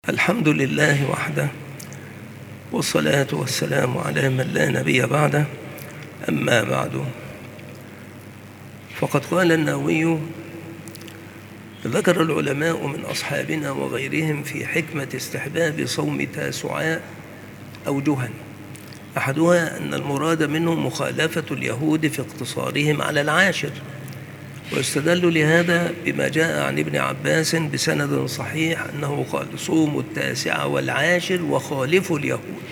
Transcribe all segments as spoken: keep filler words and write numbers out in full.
الحمد لله وحده، والصلاة والسلام على من لا نبي بعده. أما بعد، فقد قال النووي: ذكر العلماء من أصحابنا وغيرهم في حكمة استحباب صوم تاسعاء أوجها. أحدها أن المراد منه مخالفة اليهود في اقتصارهم على العاشر، واستدلوا لهذا بما جاء عن ابن عباس بسند صحيح أنه قال: صوموا التاسع والعاشر وخالفوا اليهود.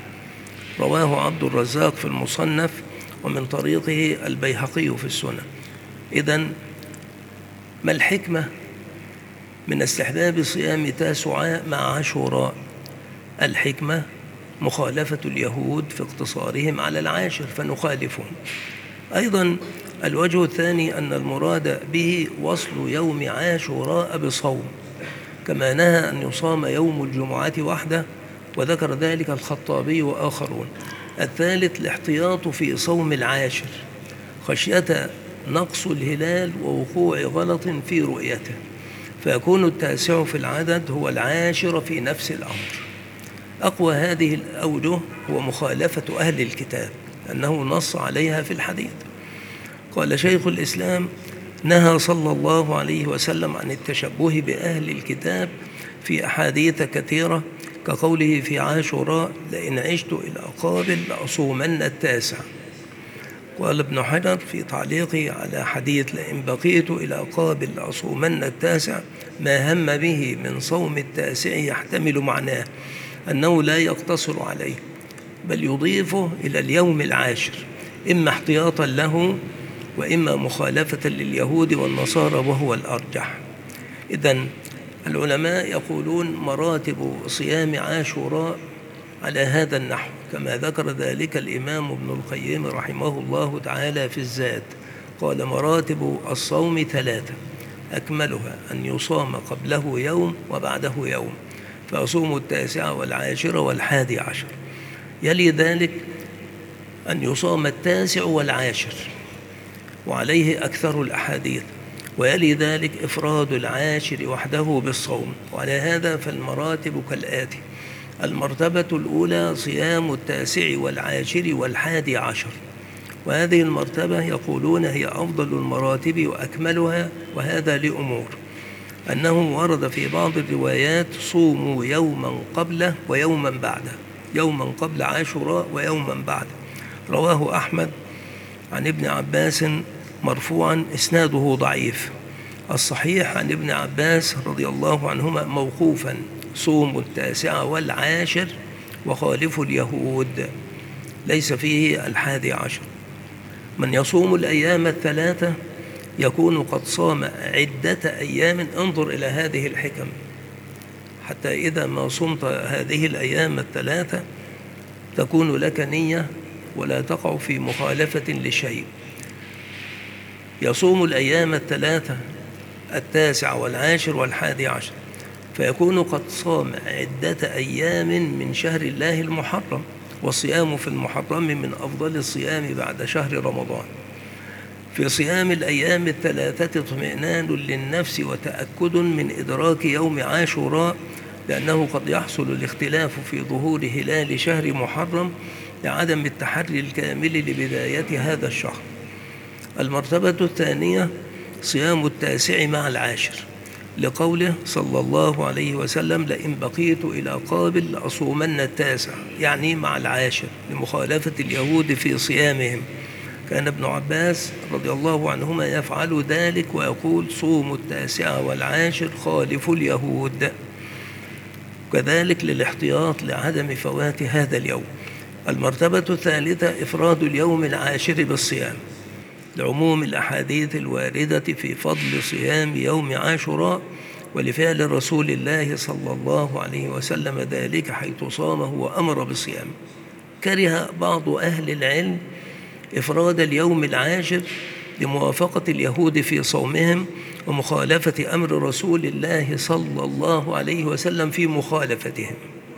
رواه عبد الرزاق في المصنف، ومن طريقه البيهقي في السنن. إذن ما الحكمة من استحباب صيام تاسعاء مع عاشوراء؟ الحكمة مخالفة اليهود في اقتصارهم على العاشر فنخالفهم. أيضا الوجه الثاني أن المراد به وصل يوم عاشوراء بصوم، كما نهى أن يصام يوم الجمعة وحده، وذكر ذلك الخطابي وآخرون. الثالث الاحتياط في صوم العاشر خشية نقص الهلال ووقوع غلط في رؤيته، فيكون التاسع في العدد هو العاشر في نفس الأمر. أقوى هذه الأوجه هو مخالفة أهل الكتاب، أنه نص عليها في الحديث. قال شيخ الإسلام: نهى صلى الله عليه وسلم عن التشبه بأهل الكتاب في أحاديث كثيرة، كقوله في عاشوراء: لئن عشت إلى قابل لأصومن التاسع. قال ابن حجر في تعليقه على حديث لئن بقيت إلى قابل لأصومن التاسع: ما هم به من صوم التاسع يحتمل معناه أنه لا يقتصر عليه، بل يضيفه إلى اليوم العاشر، إما احتياطا له وإما مخالفة لليهود والنصارى، وهو الأرجح. إذن العلماء يقولون مراتب صيام عاشوراء على هذا النحو، كما ذكر ذلك الإمام ابن القيم رحمه الله تعالى في الزاد. قال: مراتب الصوم ثلاثة، أكملها أن يصام قبله يوم وبعده يوم، فأصوم التاسع والعاشر والحادي عشر. يلي ذلك أن يصام التاسع والعاشر، وعليه أكثر الأحاديث، ويلي ذلك إفراد العاشر وحده بالصوم. وعلى هذا فالمراتب كالآتي: المرتبة الأولى صيام التاسع والعاشر والحادي عشر، وهذه المرتبة يقولون هي أفضل المراتب وأكملها، وهذا لأمور: أنه ورد في بعض الروايات صوموا يوما قبله ويوما بعده، يوما قبل عاشوراء ويوما بعده. رواه أحمد عن ابن عباس مرفوعا، إسناده ضعيف. الصحيح عن ابن عباس رضي الله عنهما موقوفا: صوموا التاسع والعاشر وخالفوا اليهود، ليس فيه الحادي عشر. من يصوم الأيام الثلاثة يكون قد صام عدة أيام. انظر إلى هذه الحكم، حتى إذا ما صمت هذه الأيام الثلاثة تكون لك نية ولا تقع في مخالفة لشيء. يصوم الأيام الثلاثة التاسع والعاشر والحادي عشر، فيكون قد صام عدة أيام من شهر الله المحرم، والصيام في المحرم من أفضل الصيام بعد شهر رمضان. في صيام الأيام الثلاثة اطمئنان للنفس وتأكد من إدراك يوم عاشوراء، لأنه قد يحصل الاختلاف في ظهور هلال شهر محرم لعدم التحري الكامل لبداية هذا الشهر. المرتبة الثانية صيام التاسع مع العاشر، لقوله صلى الله عليه وسلم: لئن بقيت إلى قابل لأصومن التاسع، يعني مع العاشر، لمخالفة اليهود في صيامهم. كان ابن عباس رضي الله عنهما يفعل ذلك ويقول: صوموا التاسع والعاشر خالفوا اليهود، كذلك للاحتياط لعدم فوات هذا اليوم. المرتبة الثالثة إفراد اليوم العاشر بالصيام، لعموم الأحاديث الواردة في فضل صيام يوم عاشوراء، ولفعل رسول الله صلى الله عليه وسلم ذلك حيث صامه وأمر بصيامه. كره بعض أهل العلم إفراد اليوم العاشر لموافقة اليهود في صومهم ومخالفة أمر رسول الله صلى الله عليه وسلم في مخالفتهم.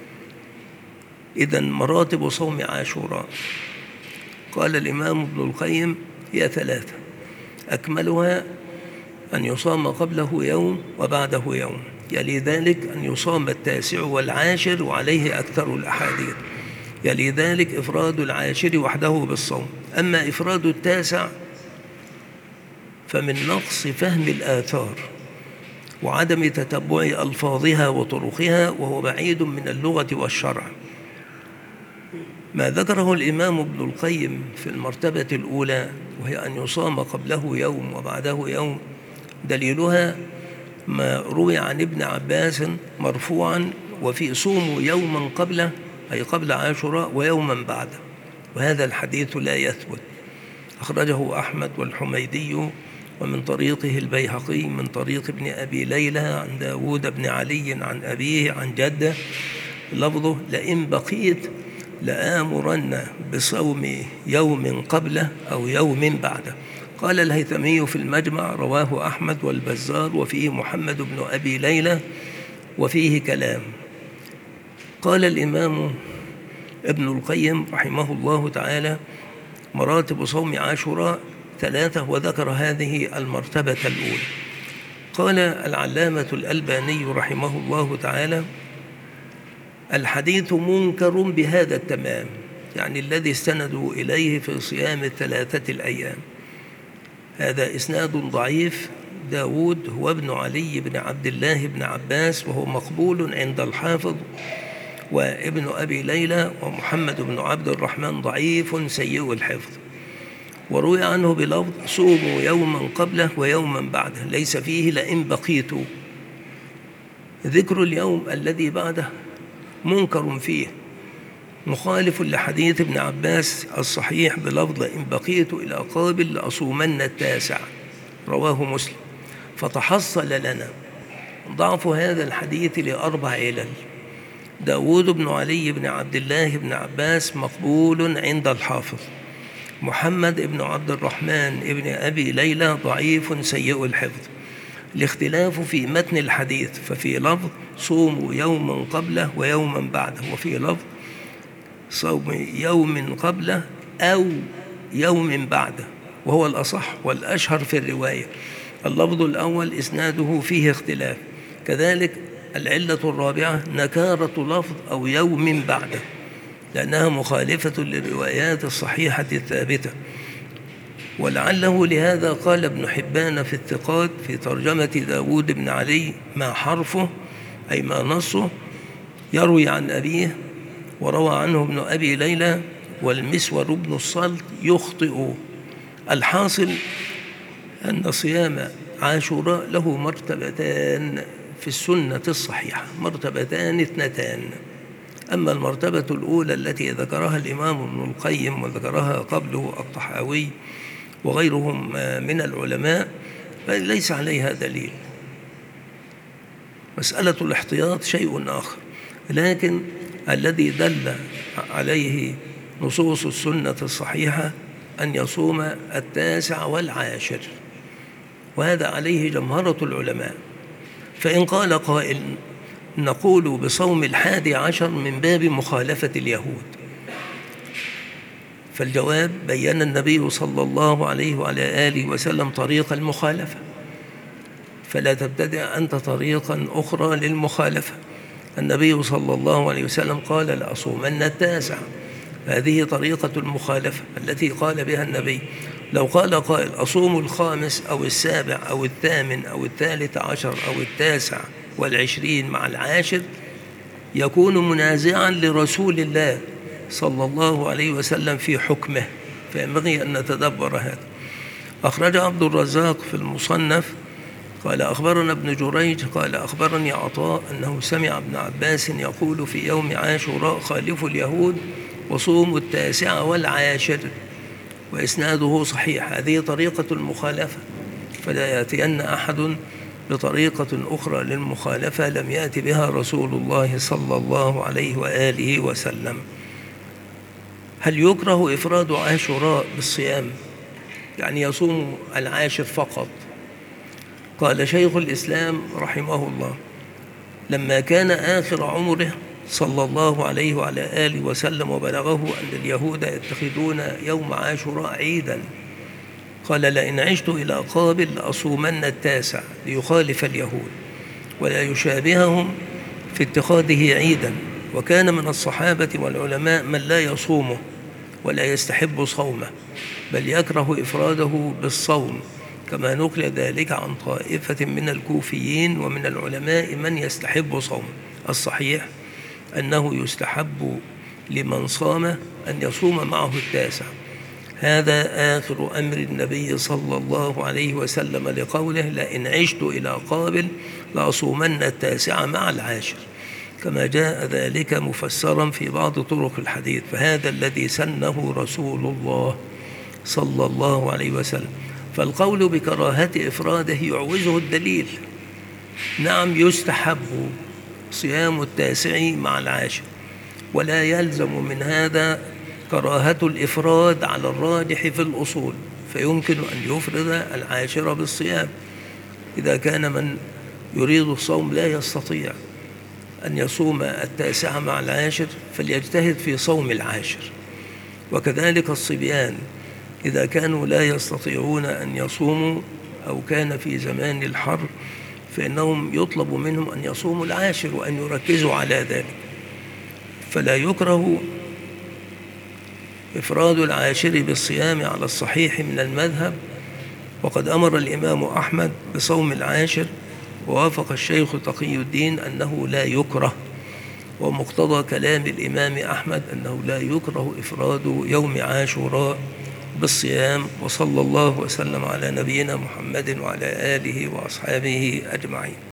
إذن مراتب صوم عاشوراء، قال الإمام ابن القيم: هي ثلاثة، أكملها أن يصام قبله يوم وبعده يوم، يلي ذلك أن يصام التاسع والعاشر وعليه أكثر الأحاديث، يلي ذلك إفراد العاشر وحده بالصوم. أما إفراد التاسع فمن نقص فهم الآثار وعدم تتبع ألفاظها وطرقها، وهو بعيد من اللغة والشرع. ما ذكره الإمام ابن القيم في المرتبة الأولى، وهي أن يصام قبله يوم وبعده يوم، دليلها ما روي عن ابن عباس مرفوعا: وفي صوموا يوما قبله، أي قبل عاشوراء، ويوما بعده. وهذا الحديث لا يثبت. أخرجه أحمد والحميدي ومن طريقه البيهقي من طريق ابن أبي ليلى عن داود بن علي عن أبيه عن جده، لفظه: لئن بقيت لآمرن بصوم يوم قبله أو يوم بعده. قال الهيثمي في المجمع: رواه أحمد والبزار وفيه محمد بن أبي ليلى وفيه كلام. قال الإمام ابن القيم رحمه الله تعالى: مراتب صوم عاشوراء ثلاثة، وذكر هذه المرتبة الأولى. قال العلامة الألباني رحمه الله تعالى: الحديث منكر بهذا التمام، يعني الذي استندوا إليه في صيام الثلاثة الأيام. هذا إسناد ضعيف. داود هو ابن علي بن عبد الله بن عباس، وهو مقبول عند الحافظ، وابن أبي ليلى ومحمد بن عبد الرحمن ضعيف سيء الحفظ. وروي عنه بلفظ: صوموا يوما قبله ويوما بعده، ليس فيه لئن بقيت. ذكر اليوم الذي بعده منكر فيه، مخالف لحديث ابن عباس الصحيح بلفظ: إن بقيت إلى قابل لأصومن التاسع، رواه مسلم. فتحصل لنا ضعف هذا الحديث لأربع علل. داود بن علي بن عبد الله بن عباس مقبول عند الحافظ. محمد بن عبد الرحمن بن أبي ليلى ضعيف سيء الحفظ. الاختلاف في متن الحديث، ففي لفظ: صوموا يوما قبله ويوما بعده، وفي لفظ: صوم يوم قبله أو يوم بعده، وهو الأصح والأشهر في الرواية. اللفظ الأول إسناده فيه اختلاف. كذلك العلة الرابعة نكارة لفظ أو يوم بعده، لأنها مخالفة للروايات الصحيحة الثابتة. ولعله لهذا قال ابن حبان في الثقات في ترجمة داود بن علي: ما حرفه، أي ما نصه، يروي عن أبيه، وروى عنه ابن أبي ليلى، والمسور بن الصلت يخطئ. الحاصل أن صيام عاشوراء له مرتبتان في السنة الصحيحة، مرتبتان اثنتان. أما المرتبة الأولى التي ذكرها الإمام ابن القيم وذكرها قبله الطحاوي وغيرهم من العلماء فليس عليها دليل. مسألة الاحتياط شيء آخر، لكن الذي دل عليه نصوص السنة الصحيحة أن يصوم التاسع والعاشر، وهذا عليه جمهرة العلماء. فإن قال قائل: نقول بصوم الحادي عشر من باب مخالفة اليهود، فالجواب: بيّن النبي صلى الله عليه وعلى آله وسلم طريق المخالفة، فلا تبتدع أنت طريقا أخرى للمخالفة. النبي صلى الله عليه وسلم قال: لأصومن التاسع، هذه طريقة المخالفة التي قال بها النبي. لو قال قائل: أصوم الخامس أو السابع أو الثامن أو الثالث عشر أو التاسع والعشرين مع العاشر، يكون منازعا لرسول الله صلى الله عليه وسلم في حكمه، فينبغي أن نتدبر هذا. أخرج عبد الرزاق في المصنف قال: أخبرنا ابن جريج قال: أخبرني عطاء أنه سمع ابن عباس يقول في يوم عاشوراء: خالفوا اليهود وصوموا التاسع والعاشر، وإسناده صحيح. هذه طريقة المخالفة، فلا يأتين أحد بطريقة أخرى للمخالفة لم يأتي بها رسول الله صلى الله عليه وآله وسلم. هل يكره إفراد عاشوراء بالصيام، يعني يصوم العاشر فقط؟ قال شيخ الإسلام رحمه الله: لما كان آخر عمره صلى الله عليه وعلى آله وسلم وبلغه أن اليهود يتخذون يوم عاشوراء عيدا، قال: لئن عشت إلى قابل لأصومن التاسع ليخالف اليهود. ولا يشابههم في اتخاذه عيدا. وكان من الصحابة والعلماء من لا يصومه ولا يستحب صومه، بل يكره إفراده بالصوم، كما نقل ذلك عن طائفة من الكوفيين ومن العلماء من يستحب صومه. الصحيح أنه يستحب لمن صام أن يصوم معه التاسع. هذا آخر أمر النبي صلى الله عليه وسلم لقوله: لئن عشت إلى قابل لأصومن التاسع مع العاشر، كما جاء ذلك مفسرا في بعض طرق الحديث. فهذا الذي سنه رسول الله صلى الله عليه وسلم. فالقول بكراهة إفراده يعوزه الدليل. نعم، يستحب صيام التاسع مع العاشر، ولا يلزم من هذا كراهة الإفراد على الراجح في الأصول، فيمكن أن يفرد العاشر بالصيام إذا كان من يريد الصوم لا يستطيع أن يصوم التاسع مع العاشر، فليجتهد في صوم العاشر. وكذلك الصبيان إذا كانوا لا يستطيعون أن يصوموا أو كان في زمان الحر، فإنهم يطلب منهم أن يصوموا العاشر وأن يركزوا على ذلك. فلا يكره إفراد العاشر بالصيام على الصحيح من المذهب، وقد أمر الإمام أحمد بصوم العاشر، ووافق الشيخ تقي الدين أنه لا يكره، ومقتضى كلام الإمام أحمد أنه لا يكره إفراد يوم عاشوراء بالصيام. وصلى الله وسلم على نبينا محمد وعلى آله وأصحابه أجمعين.